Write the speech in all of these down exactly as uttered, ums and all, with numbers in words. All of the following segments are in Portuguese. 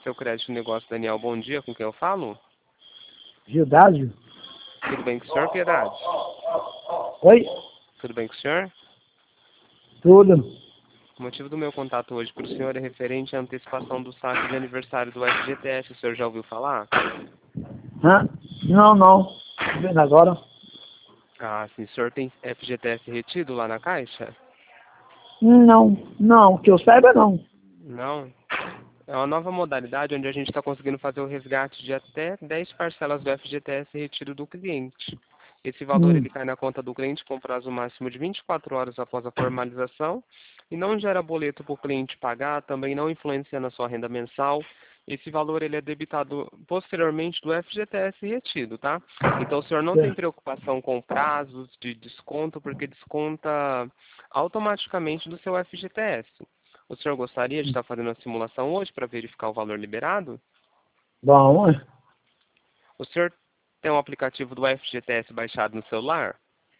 seu crédito no negócio, Daniel. Bom dia, com quem eu falo? Gildásio? Tudo bem com o senhor, Piedade? Oi? Tudo bem com o senhor? Tudo. O motivo do meu contato hoje para o senhor é referente à antecipação do saque de aniversário do F G T S. O senhor já ouviu falar? Hã? Não, não. Tô vendo agora. Ah, sim. O senhor tem F G T S retido lá na Caixa? Não, não. Que eu saiba, não. Não. É uma nova modalidade onde a gente está conseguindo fazer o resgate de até dez parcelas do F G T S retido do cliente. Esse valor Hum. ele cai na conta do cliente com prazo máximo de vinte e quatro horas após a formalização e não gera boleto para o cliente pagar, também não influencia na sua renda mensal. Esse valor ele é debitado posteriormente do F G T S retido, tá? Então o senhor não tem Certo. preocupação com prazos de desconto, porque desconta automaticamente do seu F G T S. O senhor gostaria de estar fazendo a simulação hoje para verificar o valor liberado? Bom, ué. O senhor tem um aplicativo do F G T S baixado no celular?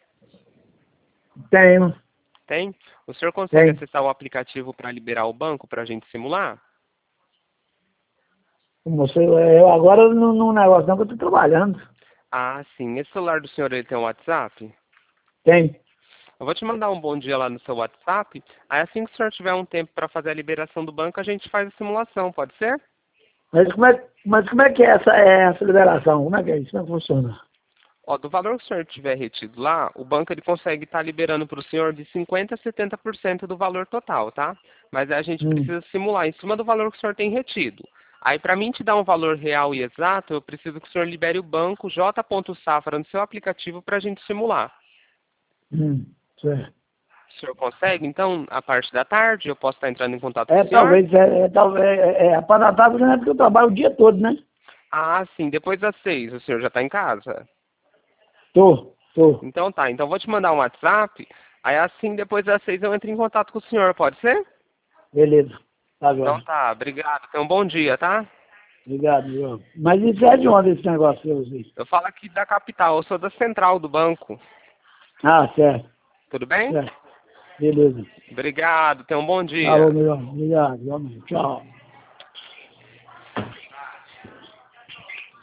Tenho. Tem? O senhor consegue Tem. acessar o aplicativo para liberar o banco para a gente simular? Você, eu agora no, no negócio não que eu tô trabalhando. Ah, sim. Esse celular do senhor ele tem um WhatsApp? Tem. Eu vou te mandar um bom dia lá no seu WhatsApp. Aí assim que o senhor tiver um tempo para fazer a liberação do banco, a gente faz a simulação, pode ser? Mas como é, mas como é que é essa, é essa liberação? Como é que é isso? Como é que funciona? Ó, do valor que o senhor tiver retido lá, o banco ele consegue estar liberando para o senhor de cinquenta por cento a setenta por cento do valor total, tá? Mas a gente Hum. precisa simular em cima do valor que o senhor tem retido. Aí, para mim te dar um valor real e exato, eu preciso que o senhor libere o banco J. Safra no seu aplicativo para a gente simular. Hum. Certo. O senhor consegue? Então, a parte da tarde, eu posso estar entrando em contato com É, o senhor? talvez, é, é, talvez, é, é a panatável, né? Porque eu trabalho o dia todo, né? Ah, sim. Depois das seis, o senhor já está em casa? Tô, tô. Então tá. Então, eu vou te mandar um WhatsApp. Aí, assim, depois das seis, eu entro em contato com o senhor, pode ser? Beleza. Tá Então agora. tá, obrigado. Tenha um bom dia, tá? Obrigado, João. Mas isso é de onde esse negócio que eu usei? Eu falo aqui da capital, eu sou da central do banco. Ah, certo. Tudo bem? Certo. Beleza. Obrigado, tenha um bom Tá bom, dia. meu irmão. Obrigado, igualmente. Tchau.